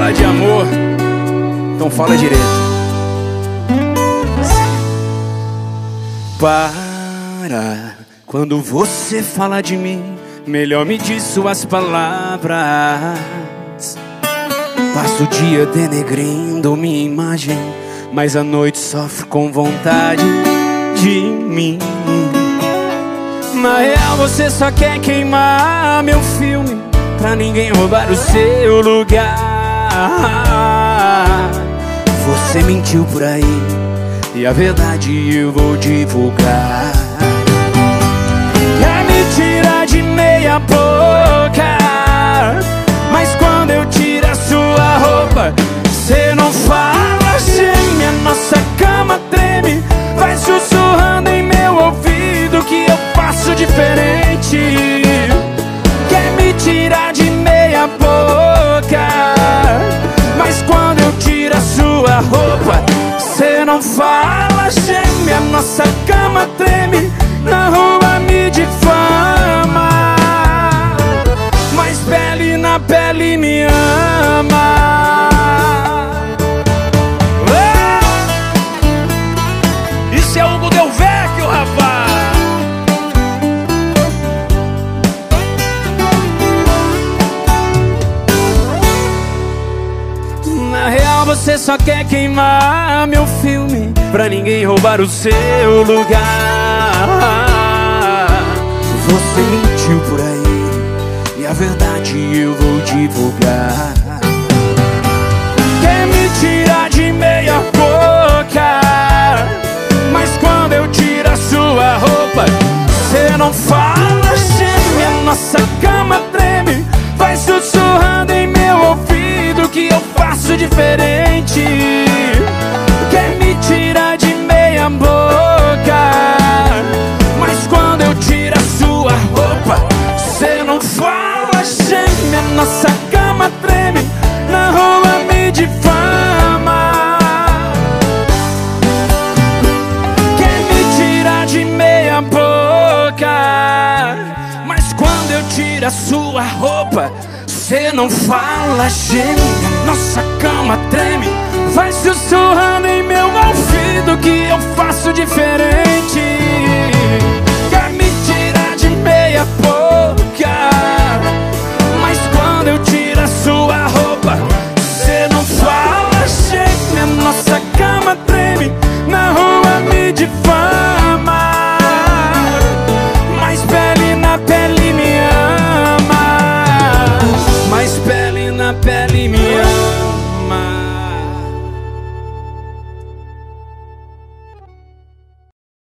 falar de amor, então fala direito. Para, quando você fala de mim, melhor me diz suas palavras. Passo o dia denegrindo minha imagem, mas à noite sofro com vontade de mim. Na real você só quer queimar meu filme, pra ninguém roubar o seu lugar. Você mentiu por aí e a verdade eu vou divulgar. Quer me tirar de meia boca, mas quando eu tiro a sua roupa, cê não fala, geme, a nossa cama treme. Vai sussurrando em meu ouvido que eu faço diferente. Quer me tirar de meia boca, mas quando eu tiro a sua roupa, cê não fala, geme, a nossa cama treme. Na rua me difama, mas pele na pele me ama. Isso é Hugo Del Vecchio, rapaz. Na real você só quer queimar meu filme, pra ninguém roubar o seu lugar. Você mentiu por aí e a verdade eu vou divulgar. Quer me tirar de meia boca, mas quando eu tiro a sua roupa, cê não fala, geme, a nossa cama treme. Vai sussurrando em meu ouvido que eu faço diferente. Quer me tirar de meia boca, mas quando eu tiro a sua roupa, cê não fala, geme, a nossa cama treme. Na rua me difama. Quer me tirar de meia boca, mas quando eu tiro a sua roupa, cê não fala, geme, a nossa cama treme. Vai sussurrando em meu ouvido que eu faço diferente. Quer me tirar de meia boca, mas quando eu tiro a sua roupa, cê não fala, geme, a nossa cama treme. Na rua me difama, mas pele na pele me ama. Mas pele na pele me ama.